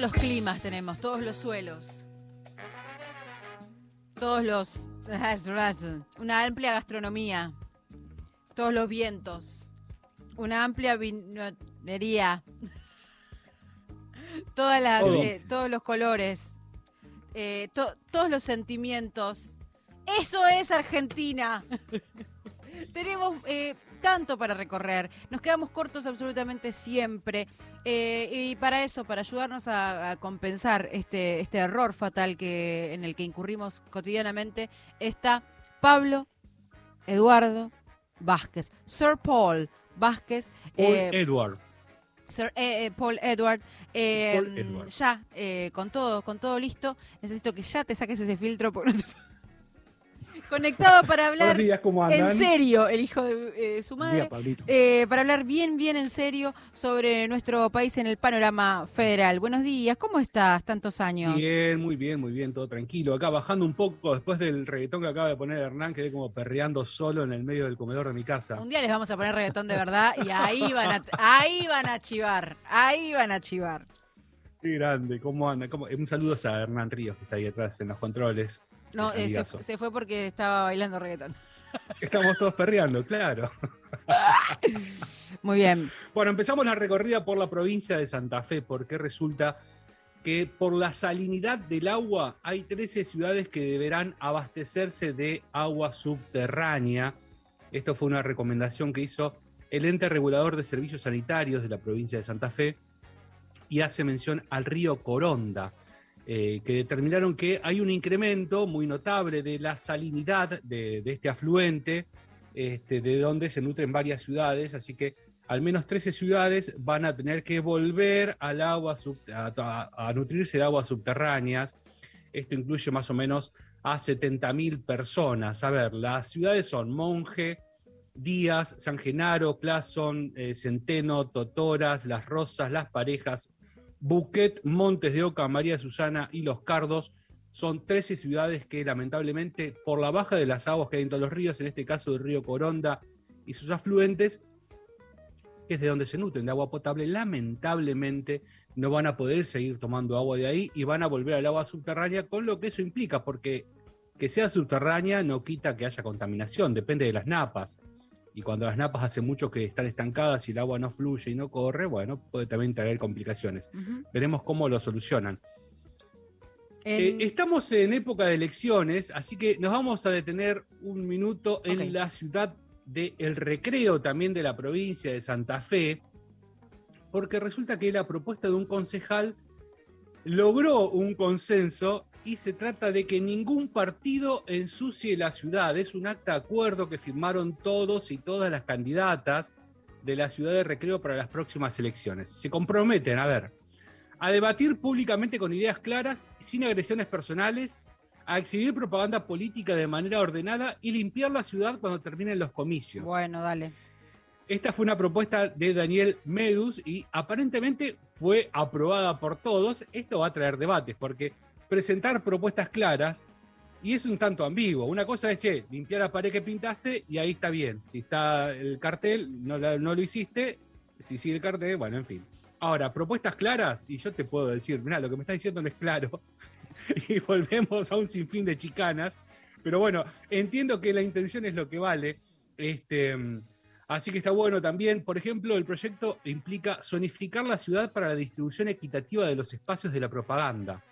los climas tenemos, todos los suelos, todos los... Una amplia gastronomía, todos los vientos, una amplia vinería, todos los colores, todos los sentimientos. ¡Eso es Argentina! Tenemos tanto para recorrer. Nos quedamos cortos absolutamente siempre. Y para eso, para ayudarnos a compensar este error fatal en el que incurrimos cotidianamente, está Pablo Eduardo Vázquez. Sir Paul Vázquez. Sir Paul Edward. Ya, con todo listo. Necesito que ya te saques ese filtro porque no te... Conectado para hablar en serio, el hijo de su madre, para hablar bien en serio sobre nuestro país en el panorama federal. Buenos días, ¿cómo estás? Tantos años. Bien, muy bien, todo tranquilo. Acá bajando un poco después del reggaetón que acaba de poner Hernán, quedé como perreando solo en el medio del comedor de mi casa. Un día les vamos a poner reggaetón de verdad y ahí van a chivar. Qué grande, ¿cómo anda? Un saludo a Hernán Ríos, que está ahí atrás en los controles. No, se fue porque estaba bailando reggaetón. Estamos todos perreando, claro. Muy bien. Bueno, empezamos la recorrida por la provincia de Santa Fe, porque resulta que por la salinidad del agua hay 13 ciudades que deberán abastecerse de agua subterránea. Esto fue una recomendación que hizo el ente regulador de servicios sanitarios de la provincia de Santa Fe y hace mención al río Coronda. Que determinaron que hay un incremento muy notable de la salinidad de este afluente, de donde se nutren varias ciudades, así que al menos 13 ciudades van a tener que volver al agua a nutrirse de aguas subterráneas. Esto incluye más o menos a 70.000 personas. A ver, las ciudades son Monje, Díaz, San Genaro, Clason, Centeno, Totoras, Las Rosas, Las Parejas, Buquet, Montes de Oca, María Susana y Los Cardos. Son 13 ciudades que lamentablemente por la baja de las aguas que hay en todos los ríos, en este caso el río Coronda y sus afluentes, que es de donde se nutren de agua potable, lamentablemente no van a poder seguir tomando agua de ahí y van a volver al agua subterránea, con lo que eso implica, porque que sea subterránea no quita que haya contaminación, depende de las napas. Y cuando las napas hace mucho que están estancadas y el agua no fluye y no corre, bueno, puede también traer complicaciones. Veremos cómo lo solucionan. Estamos en época de elecciones, así que nos vamos a detener un minuto en la ciudad de El Recreo, también de la provincia de Santa Fe, porque resulta que la propuesta de un concejal logró un consenso y se trata de que ningún partido ensucie la ciudad. Es un acta de acuerdo que firmaron todos y todas las candidatas de la ciudad de Recreo para las próximas elecciones. Se comprometen, a debatir públicamente con ideas claras, sin agresiones personales, a exhibir propaganda política de manera ordenada y limpiar la ciudad cuando terminen los comicios. Bueno, dale. Esta fue una propuesta de Daniel Medus y aparentemente fue aprobada por todos. Esto va a traer debates porque presentar propuestas claras, y es un tanto ambiguo. Una cosa es, limpiar la pared que pintaste y ahí está bien. Si está el cartel, no lo hiciste. Si sigue el cartel, bueno, en fin. Ahora, propuestas claras, y yo te puedo decir, mirá, lo que me está diciendo no es claro. Y volvemos a un sinfín de chicanas. Pero bueno, entiendo que la intención es lo que vale. Así que está bueno también. Por ejemplo, el proyecto implica zonificar la ciudad para la distribución equitativa de los espacios de la propaganda.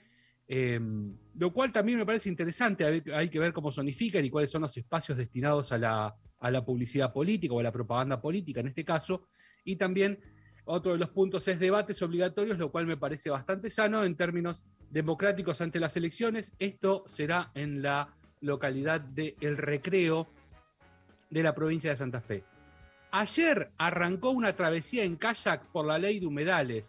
Lo cual también me parece interesante. Hay que ver cómo zonifican y cuáles son los espacios destinados a la publicidad política o a la propaganda política en este caso. Y también otro de los puntos es debates obligatorios, lo cual me parece bastante sano en términos democráticos ante las elecciones. Esto será en la localidad de El Recreo de la provincia de Santa Fe. Ayer arrancó una travesía en kayak por la ley de humedales.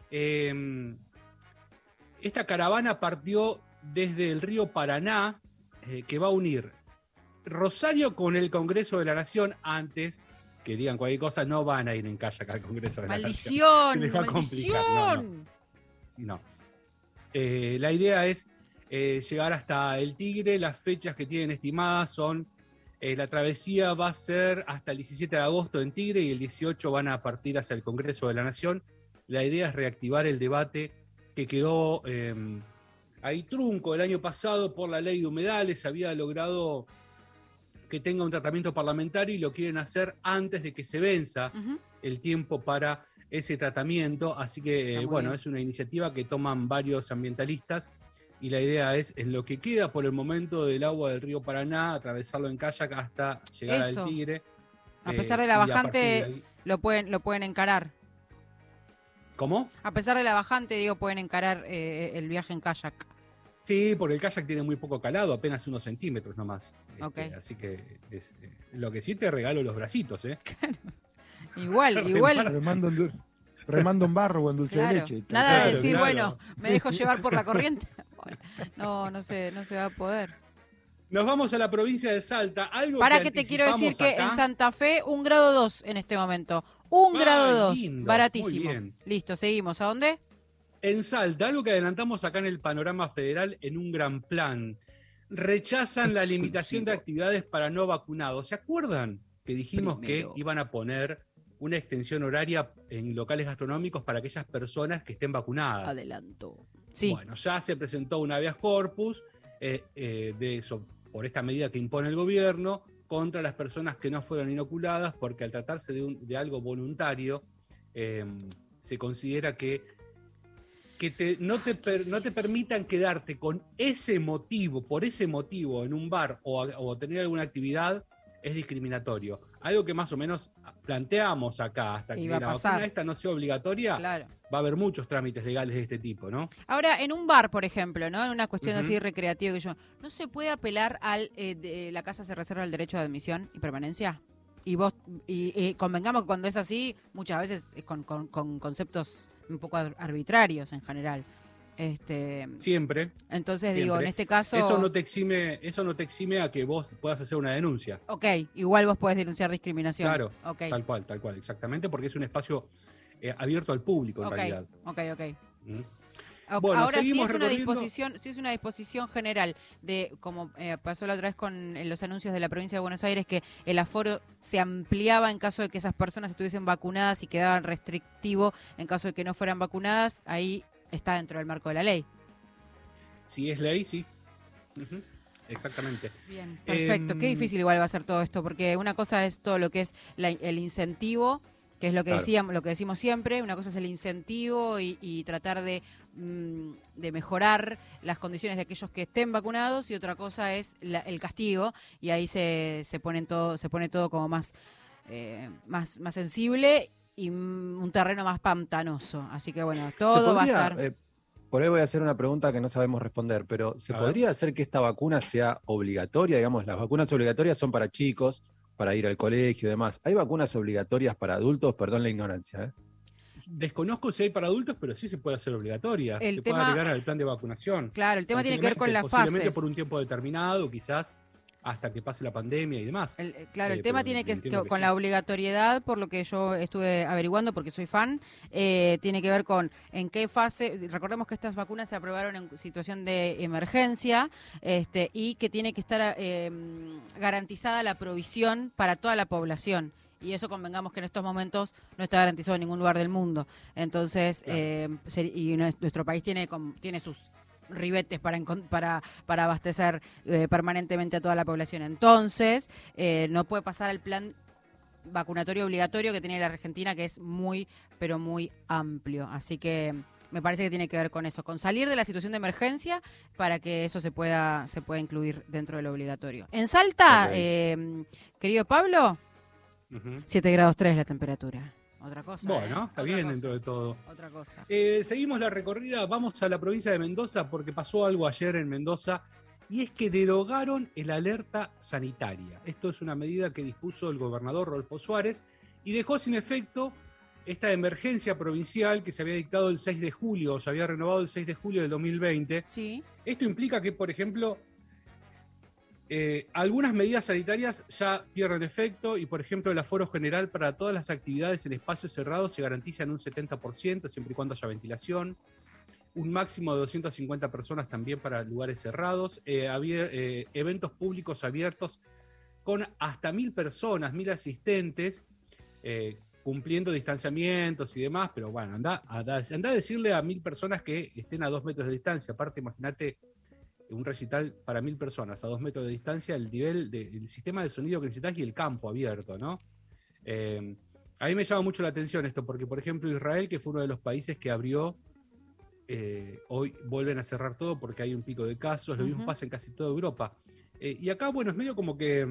Esta caravana partió desde el río Paraná, que va a unir Rosario con el Congreso de la Nación. Antes, que digan cualquier cosa, no van a ir en kayak al Congreso de la Nación. Se les va a complicar. No. La idea es llegar hasta el Tigre. Las fechas que tienen estimadas son, la travesía va a ser hasta el 17 de agosto en Tigre y el 18 van a partir hacia el Congreso de la Nación. La idea es reactivar el debate que quedó ahí trunco el año pasado por la ley de humedales. Había logrado que tenga un tratamiento parlamentario y lo quieren hacer antes de que se venza el tiempo para ese tratamiento. Así que, bueno, es una iniciativa que toman varios ambientalistas y la idea es, en lo que queda por el momento del agua del río Paraná, atravesarlo en kayak hasta llegar al Tigre. A pesar de la bajante, de ahí... lo pueden encarar. ¿Cómo? A pesar de la bajante, digo, pueden encarar el viaje en kayak. Sí, porque el kayak tiene muy poco calado, apenas unos centímetros nomás. Okay. Así que lo que sí te regalo los bracitos, ¿eh? Claro. Igual. Remando en barro o en dulce de leche. Nada de decir, bueno, me dejo llevar por la corriente. Bueno, no se va a poder. Nos vamos a la provincia de Salta. Algo para que te quiero decir que en Santa Fe, 1,2 grados en este momento. 1,2 grados, baratísimo. Muy bien. Listo, seguimos. ¿A dónde? En Salta, algo que adelantamos acá en el panorama federal en un gran plan. Rechazan la limitación de actividades para no vacunados. ¿Se acuerdan que dijimos que iban a poner una extensión horaria en locales gastronómicos para aquellas personas que estén vacunadas? Adelanto. Sí. Bueno, ya se presentó un habeas corpus de eso, por esta medida que impone el gobierno contra las personas que no fueron inoculadas, porque al tratarse de algo voluntario, se considera que no te permitan quedarte con ese motivo, por ese motivo, en un bar o tener alguna actividad, es discriminatorio. Algo que más o menos planteamos acá, hasta que la vacuna esta no sea obligatoria, claro, va a haber muchos trámites legales de este tipo, ¿no? Ahora, en un bar, por ejemplo, ¿no? En una cuestión así recreativa, ¿no se puede apelar la casa se reserva el derecho de admisión y permanencia? Y convengamos que cuando es así, muchas veces es con conceptos un poco arbitrarios en general. Siempre. Entonces siempre. Digo, en este caso... Eso no te exime a que vos puedas hacer una denuncia. Ok, igual vos podés denunciar discriminación. Claro, okay. tal cual, exactamente, porque es un espacio abierto al público en realidad. Ok. Bueno, ahora sí es recorriendo... una disposición general de, como pasó la otra vez con los anuncios de la provincia de Buenos Aires, que el aforo se ampliaba en caso de que esas personas estuviesen vacunadas y quedaban restrictivo en caso de que no fueran vacunadas, ahí está dentro del marco de la ley. Si es ley, sí. Exactamente. Bien, perfecto. Qué difícil igual va a ser todo esto, porque una cosa es todo lo que es el incentivo, que es lo que lo que decimos siempre. Una cosa es el incentivo y tratar de mejorar las condiciones de aquellos que estén vacunados, y otra cosa es el castigo, y ahí se pone todo como más sensible y un terreno más pantanoso. Así que bueno, todo va a estar... por ahí voy a hacer una pregunta que no sabemos responder, pero ¿se podría hacer que esta vacuna sea obligatoria? Digamos, las vacunas obligatorias son para chicos, para ir al colegio y demás. ¿Hay vacunas obligatorias para adultos? Perdón la ignorancia, Desconozco si hay para adultos, pero sí se puede hacer obligatoria. Se puede agregar al plan de vacunación. Claro, el tema tiene que ver con las fases. Posiblemente por un tiempo determinado, quizás hasta que pase la pandemia y demás. El tema tiene que con la obligatoriedad, por lo que yo estuve averiguando, porque soy fan, tiene que ver con en qué fase. Recordemos que estas vacunas se aprobaron en situación de emergencia, y que tiene que estar garantizada la provisión para toda la población. Y eso convengamos que en estos momentos no está garantizado en ningún lugar del mundo. Entonces, y nuestro país tiene sus ribetes para abastecer permanentemente a toda la población. Entonces, no puede pasar al plan vacunatorio obligatorio que tiene la Argentina, que es muy, pero muy amplio. Así que me parece que tiene que ver con eso, con salir de la situación de emergencia para que eso se pueda incluir dentro del obligatorio. En Salta, querido Pablo, 7 grados 3 la temperatura. Otra cosa. Bueno, está bien dentro de todo. Otra cosa. Seguimos la recorrida, vamos a la provincia de Mendoza porque pasó algo ayer en Mendoza, y es que derogaron el alerta sanitaria. Esto es una medida que dispuso el gobernador Rodolfo Suárez y dejó sin efecto esta emergencia provincial que se había dictado el 6 de julio, se había renovado el 6 de julio del 2020. Sí. Esto implica que, por ejemplo, algunas medidas sanitarias ya pierden efecto y, por ejemplo, el aforo general para todas las actividades en espacios cerrados se garantiza en un 70%, siempre y cuando haya ventilación. Un máximo de 250 personas también para lugares cerrados. Eventos públicos abiertos con hasta 1.000 personas, 1.000 asistentes, cumpliendo distanciamientos y demás, pero bueno, anda a decirle a 1000 personas que estén a 2 metros de distancia. Aparte, imagínate un recital para 1000 personas a 2 metros de distancia, el nivel del sistema de sonido que necesitas y el campo abierto, ¿no? A mí me llama mucho la atención esto, porque por ejemplo Israel, que fue uno de los países que abrió, hoy vuelven a cerrar todo porque hay un pico de casos, lo mismo pasa en casi toda Europa. Y acá, bueno, es medio como que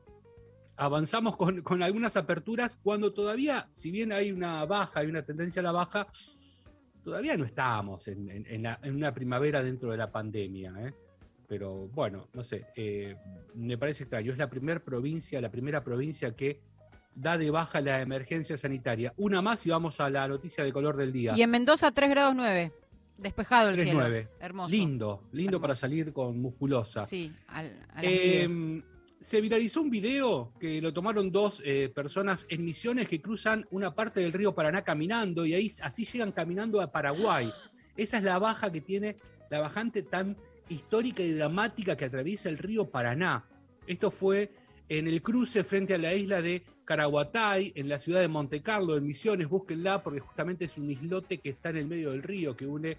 avanzamos con algunas aperturas cuando todavía, si bien hay una baja, hay una tendencia a la baja, todavía no estábamos en una primavera dentro de la pandemia, ¿eh? Pero bueno, no sé, me parece extraño. Es la primera provincia que da de baja la emergencia sanitaria. Una más y vamos a la noticia de color del día. Y en Mendoza 3 grados 9. Despejado el cielo. 3,9. Hermoso. Lindo Hermoso. Para salir con musculosa. Sí, a las miles. Se viralizó un video que lo tomaron 2 personas en Misiones que cruzan una parte del río Paraná caminando y así llegan caminando a Paraguay. Esa es la baja que tiene, la bajante tan histórica y dramática que atraviesa el río Paraná. Esto fue en el cruce frente a la isla de Caraguatay, en la ciudad de Monte Carlo, en Misiones. Búsquenla porque justamente es un islote que está en el medio del río, que une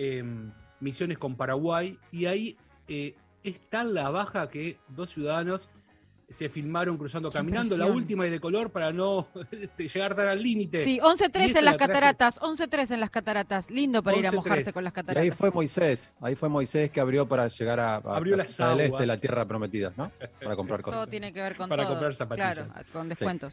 Misiones con Paraguay, y ahí es tan la baja que 2 ciudadanos se filmaron cruzando caminando, la última y de color para no llegar tan al límite. Sí, 11-3 en las cataratas, 11-3 en las cataratas, lindo para ir a mojarse con las Y cataratas. ahí fue Moisés que abrió para llegar Abrió las al este, aguas. la tierra prometida, ¿no? Para comprar cosas. Todo tiene que ver con Para todo. comprar zapatillas. Claro, con descuentos.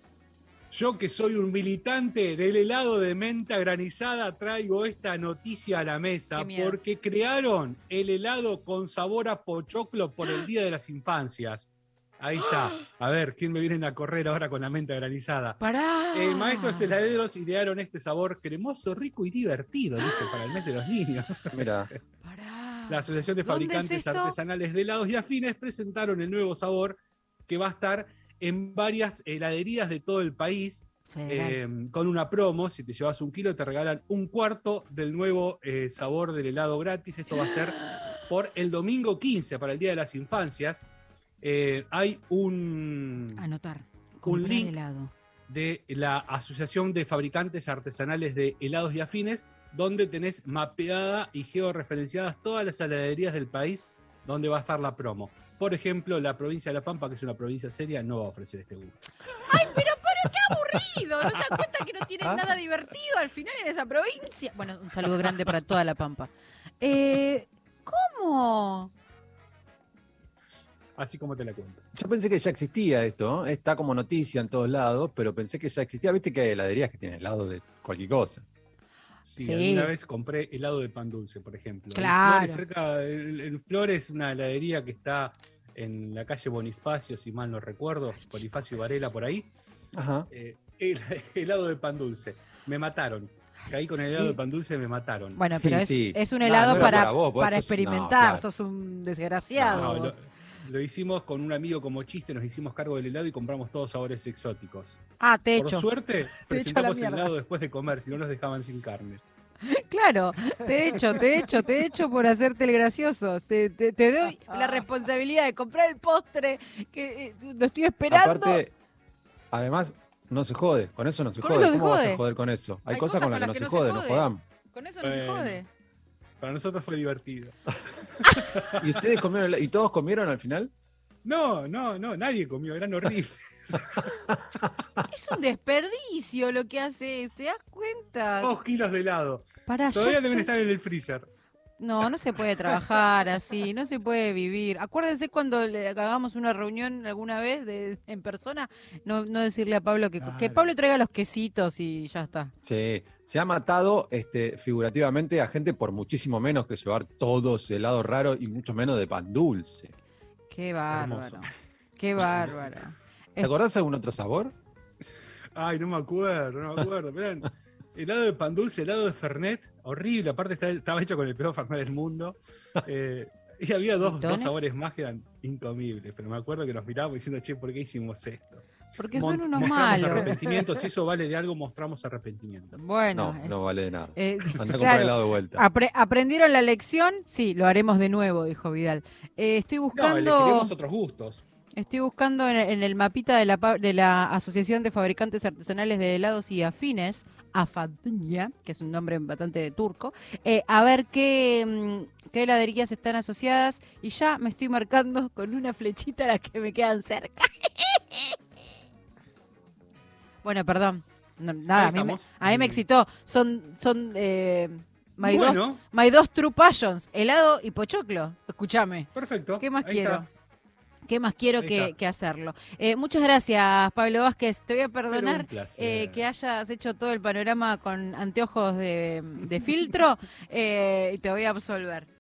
Yo, que soy un militante del helado de menta granizada, traigo esta noticia a la mesa porque crearon el helado con sabor a pochoclo por el Día de las Infancias. Ahí está. A ver, ¿quién me viene a correr ahora con la menta granizada? ¡Pará! Maestros heladeros idearon este sabor cremoso, rico y divertido, dice, para el mes de los niños. Mira. ¡Pará! La Asociación de Fabricantes Artesanales de Helados y Afines presentaron el nuevo sabor que va a estar en varias heladerías de todo el país, con una promo. Si te llevas 1 kilo te regalan 1/4 del nuevo sabor del helado gratis. Esto va a ser por el domingo 15, para el Día de las Infancias. Hay un link helado de la Asociación de Fabricantes Artesanales de Helados y Afines, donde tenés mapeada y georreferenciadas todas las heladerías del país donde va a estar la promo. Por ejemplo, la provincia de La Pampa, que es una provincia seria, no va a ofrecer este gusto. ¡Ay, pero qué aburrido! ¿No se dan cuenta que no tienen nada divertido al final en esa provincia? Bueno, un saludo grande para toda La Pampa. ¿Cómo? Así como te la cuento. Yo pensé que ya existía esto, ¿no? Está como noticia en todos lados, pero pensé que ya existía. Viste que hay heladerías que tienen helado de cualquier cosa. Sí, alguna vez compré helado de pan dulce, por ejemplo. Claro. En Flores, una heladería que está en la calle Bonifacio, si mal no recuerdo, Bonifacio y Varela, por ahí. Ajá. Helado de pan dulce. Me mataron. Caí con el helado de pan dulce y me mataron. Bueno, pero Sí. es un helado No era vos para sos- experimentar. no, claro. Sos un desgraciado. No, vos. lo hicimos con un amigo como chiste, nos hicimos cargo del helado y compramos todos sabores exóticos. Te Por echo. suerte, Te echo a la presentamos el mierda. helado después de comer, si no nos dejaban sin carne. Claro, te echo por hacerte el gracioso. Te doy la responsabilidad de comprar el postre que lo estoy esperando. Aparte, además, no se jode. Con eso no se Con jode. eso se ¿Cómo vas jode. a joder con eso? Hay Hay cosas con las que no se jode, no jodamos. Con eso no se jode. Para nosotros fue divertido. ¿Y ustedes comieron y todos comieron al final? No, nadie comió, eran horribles. Es un desperdicio lo que haces, ¿te das cuenta? 2 kilos de helado. Pará, Todavía ya deben estoy- estar en el freezer. No se puede trabajar así, no se puede vivir. Acuérdense cuando le hagamos una reunión alguna vez en persona, no decirle a Pablo que Claro. Pablo traiga los quesitos y ya está. Sí, se ha matado figurativamente a gente por muchísimo menos que llevar todos helados raros y mucho menos de pan dulce. Qué bárbaro. Hermoso. Qué bárbaro. ¿Te acordás de algún otro sabor? Ay, no me acuerdo. Eran helado de pan dulce, helado de Fernet, horrible. Aparte estaba hecho con el peor Fernet del mundo. Y había dos ¿Pitones? sabores más que eran incomibles. Pero me acuerdo que nos mirábamos diciendo, che, ¿por qué hicimos esto? Porque son unos Mostramos malos. arrepentimiento. Si eso vale de algo, mostramos arrepentimiento. Bueno, No vale de nada. Anda a comprar claro, helado de vuelta. ¿aprendieron la lección? Sí, lo haremos de nuevo, dijo Vidal. Estoy No, buscando... elegiremos otros gustos. Estoy buscando en el mapita de la Asociación de Fabricantes Artesanales de Helados y Afines, AFADNIA, que es un nombre bastante turco, a ver qué heladerías están asociadas y ya me estoy marcando con una flechita las que me quedan cerca. Bueno, perdón. No, nada, a mí me excitó. Son My dos True Passions, helado y pochoclo. Escúchame. Perfecto. ¿Qué más Ahí quiero? está. ¿Qué más quiero que hacerlo? Muchas gracias, Pablo Vázquez. Te voy a perdonar que hayas hecho todo el panorama con anteojos de filtro y te voy a absolver.